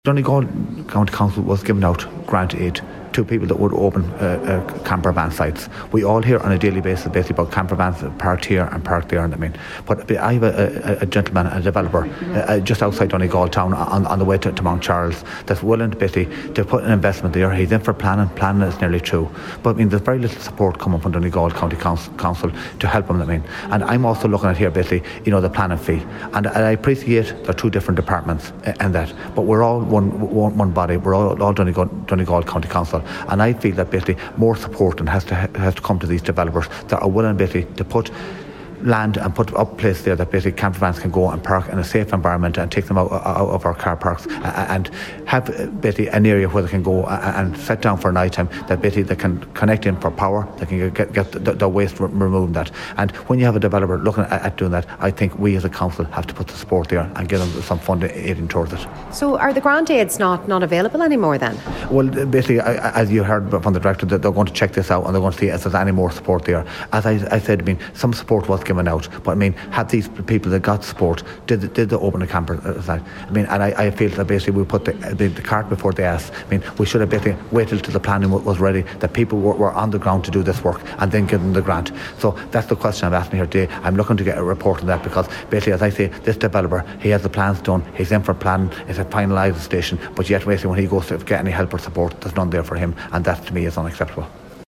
Donegal County Council was giving out grant aid to people that would open camper van sites. We all hear on a daily basis basically about camper vans parked here and parked there, and But I have a gentleman, a developer, just outside Donegal town on the way to Mount Charles that's willing to put an investment there. He's in for planning is nearly through. But there's very little support coming from Donegal County Council to help him, And I'm also looking at here basically, the planning fee. And I appreciate there are two different departments in that, but we're all one body. We're all Donegal County Council. And I feel that basically more support has to come to these developers that are willing basically to put land and put up place there that basically camper vans can go and park in a safe environment and take them out of our car parks and have basically an area where they can go and sit down for night time, that basically they can connect in for power, they can get the waste removed that. And when you have a developer looking at doing that, I think we as a council have to put the support there and give them some funding aiding towards it. So are the grant aids not available anymore then? Well, basically, as you heard from the director, that they're going to check this out and they're going to see if there's any more support there. As I said, some support was given out, but have these people that got support, did they open a camper site? And I feel that basically we put the cart before the ass. We should have basically waited till the planning was ready, that people were on the ground to do this work, and then give them the grant. So that's the question I'm asking here today. I'm looking to get a report on that, because basically, as I say, this developer, he has the plans done, he's in for planning, it's a finalised station, but yet basically when he goes to get any help or support, there's none there for him, and that to me is unacceptable.